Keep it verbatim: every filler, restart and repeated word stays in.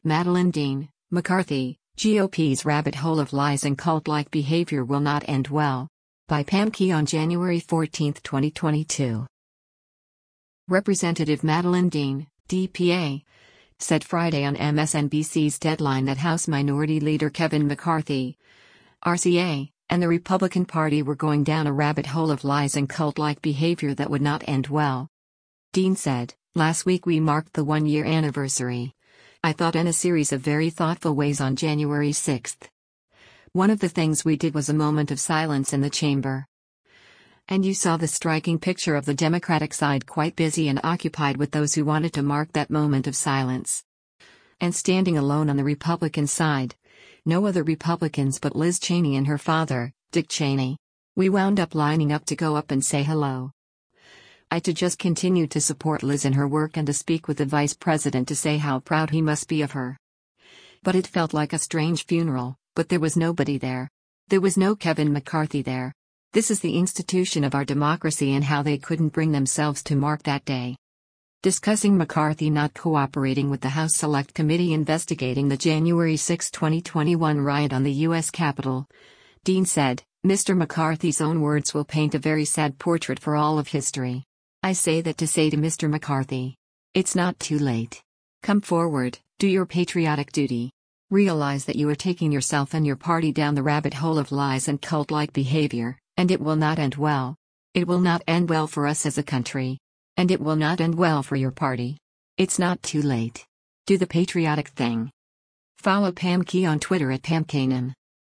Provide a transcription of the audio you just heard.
Madeleine Dean, McCarthy, G O P's rabbit hole of lies and cult-like behavior will not end well. By Pam Key on January fourteenth, twenty twenty-two. Representative Madeleine Dean, D P A, said Friday on M S N B C's Deadline that House Minority Leader Kevin McCarthy, R C A, and the Republican Party were going down a rabbit hole of lies and cult-like behavior that would not end well. Dean said, "Last week we marked the one-year anniversary. I thought in a series of very thoughtful ways on January sixth. One of the things we did was a moment of silence in the chamber. And you saw the striking picture of the Democratic side quite busy and occupied with those who wanted to mark that moment of silence. And standing alone on the Republican side, no other Republicans but Liz Cheney and her father, Dick Cheney. We wound up lining up to go up and say hello. I to just continue to support Liz in her work and to speak with the vice president to say how proud he must be of her. But it felt like a strange funeral, but there was nobody there. There was no Kevin McCarthy there. This is the institution of our democracy and how they couldn't bring themselves to mark that day." Discussing McCarthy not cooperating with the House Select Committee investigating the January sixth, twenty twenty-one riot on the U S Capitol, Dean said, "Mister McCarthy's own words will paint a very sad portrait for all of history. I say that to say to Mister McCarthy, it's not too late. Come forward, do your patriotic duty. Realize that you are taking yourself and your party down the rabbit hole of lies and cult-like behavior, and it will not end well. It will not end well for us as a country. And it will not end well for your party. It's not too late. Do the patriotic thing." Follow Pam Key on Twitter at Pam Kanan.